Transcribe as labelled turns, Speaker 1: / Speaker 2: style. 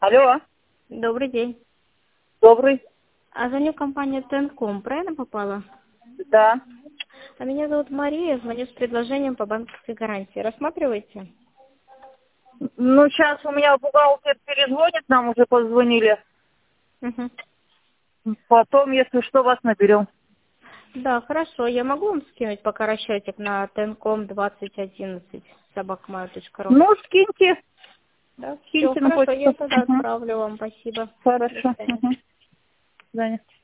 Speaker 1: Алло,
Speaker 2: Добрый день.
Speaker 1: добрый.
Speaker 2: Звоню компания Тенком, правильно попала?
Speaker 1: Да.
Speaker 2: Меня зовут Мария, звоню с предложением по банковской гарантии. Рассматриваете?
Speaker 1: Ну, сейчас у меня бухгалтер перезвонит, нам уже позвонили.
Speaker 2: Мгм.
Speaker 1: Потом, если что, вас наберем.
Speaker 2: Да, хорошо. Я могу вам скинуть пока расчетик на Тенком 2011 собакмаю.ру?
Speaker 1: Ну, скиньте.
Speaker 2: Да, все,
Speaker 1: Скиньте на
Speaker 2: хорошо.
Speaker 1: почту.
Speaker 2: Я тогда
Speaker 1: Угу.
Speaker 2: отправлю вам. Спасибо. До
Speaker 1: Хорошо.
Speaker 2: свидания.
Speaker 1: Угу. До свидания.